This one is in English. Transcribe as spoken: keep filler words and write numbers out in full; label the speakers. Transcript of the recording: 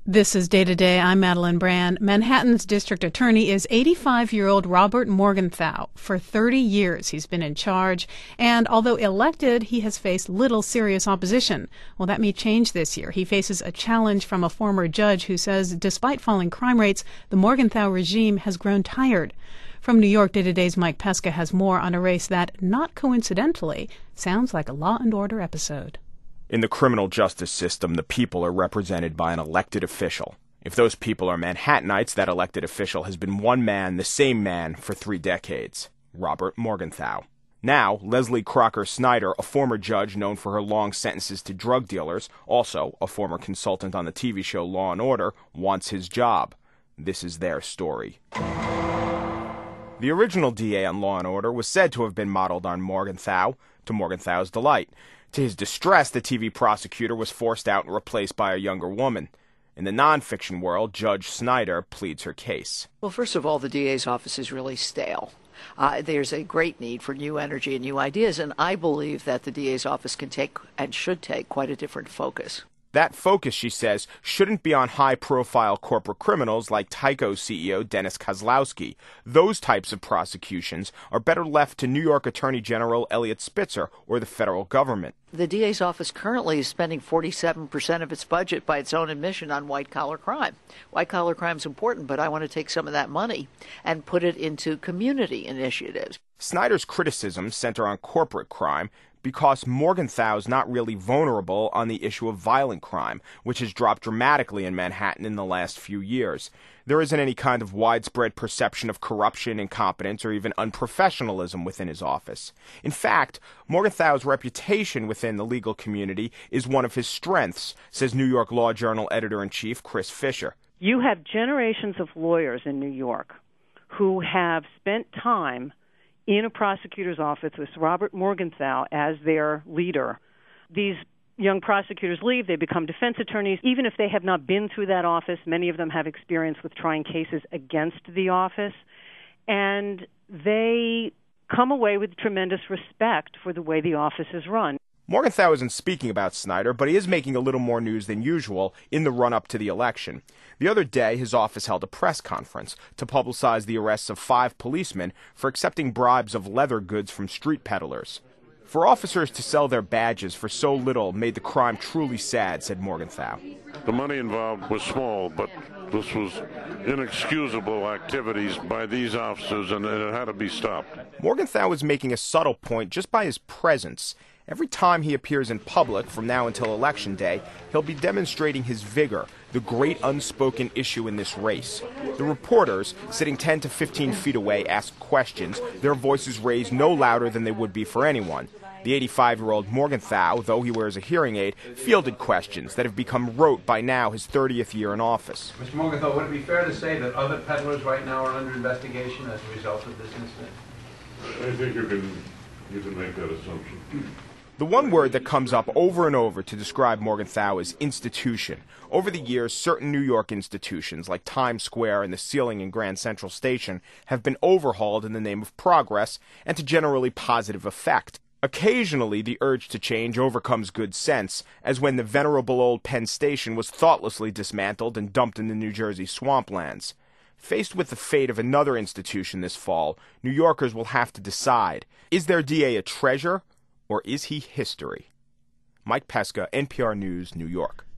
Speaker 1: This is Day to Day. I'm Madeline Brand. Manhattan's district attorney is eighty-five-year-old Robert Morgenthau. For thirty years, he's been in charge, and although elected, he has faced little serious opposition. Well, that may change this year. He faces a challenge from a former judge who says despite falling crime rates, the Morgenthau regime has grown tired. From New York, Day to Day's Mike Pesca has more on a race that, not coincidentally, sounds like a Law and Order episode.
Speaker 2: In the criminal justice system, the people are represented by an elected official. If those people are Manhattanites, that elected official has been one man, the same man, for three decades. Robert Morgenthau. Now, Leslie Crocker Snyder, a former judge known for her long sentences to drug dealers, also a former consultant on the T V show Law and Order, wants his job. This is their story. The original D A on Law and Order was said to have been modeled on Morgenthau, to Morgenthau's delight. To his distress, the T V prosecutor was forced out and replaced by a younger woman. In the nonfiction world, Judge Snyder pleads her case.
Speaker 3: Well, first of all, the D A's office is really stale. Uh, there's a great need for new energy and new ideas, and I believe that the D A's office can take and should take quite a different focus.
Speaker 2: That focus, she says, shouldn't be on high-profile corporate criminals like Tyco C E O Dennis Kozlowski. Those types of prosecutions are better left to New York Attorney General Eliot Spitzer or the federal government.
Speaker 3: The D A's office currently is spending forty-seven percent of its budget by its own admission on white-collar crime. White-collar crime is important, but I want to take some of that money and put it into community initiatives.
Speaker 2: Snyder's criticisms center on corporate crime because Morgenthau's not really vulnerable on the issue of violent crime, which has dropped dramatically in Manhattan in the last few years. There isn't any kind of widespread perception of corruption, incompetence, or even unprofessionalism within his office. In fact, Morgenthau's reputation within the legal community is one of his strengths, says New York Law Journal editor-in-chief Chris Fisher.
Speaker 4: You have generations of lawyers in New York who have spent time in a prosecutor's office with Robert Morgenthau as their leader. These young prosecutors leave, they become defense attorneys. Even if they have not been through that office, many of them have experience with trying cases against the office, and they come away with tremendous respect for the way the office is run.
Speaker 2: Morgenthau isn't speaking about Snyder, but he is making a little more news than usual in the run-up to the election. The other day, his office held a press conference to publicize the arrests of five policemen for accepting bribes of leather goods from street peddlers. For officers to sell their badges for so little made the crime truly sad, said Morgenthau.
Speaker 5: The money involved was small, but this was inexcusable activities by these officers, and it had to be stopped.
Speaker 2: Morgenthau is making a subtle point just by his presence. Every time he appears in public, from now until Election Day, he'll be demonstrating his vigor, the great unspoken issue in this race. The reporters, sitting ten to fifteen feet away, ask questions, their voices raised no louder than they would be for anyone. The eighty-five-year-old Morgenthau, though he wears a hearing aid, fielded questions that have become rote by now his thirtieth year in office.
Speaker 6: Mister Morgenthau, would it be fair to say that other peddlers right now are under investigation as a result of this incident?
Speaker 5: I think you can, you can make that assumption.
Speaker 2: The one word that comes up over and over to describe Morgenthau is institution. Over the years, certain New York institutions, like Times Square and the ceiling in Grand Central Station, have been overhauled in the name of progress and to generally positive effect. Occasionally, the urge to change overcomes good sense, as when the venerable old Penn Station was thoughtlessly dismantled and dumped in the New Jersey swamplands. Faced with the fate of another institution this fall, New Yorkers will have to decide, is their D A a treasure, or is he history? Mike Pesca, N P R News, New York.